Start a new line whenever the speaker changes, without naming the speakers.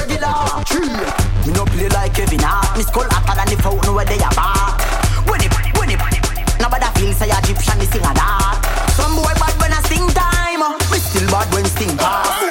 regular. True. Me no play like Kevin Hart. Me skull hotter than the fountain where they are back. When it. Nobody feels say Egyptian, me sing a that. Some boy bad when I sing time. Me still bad when sting pass.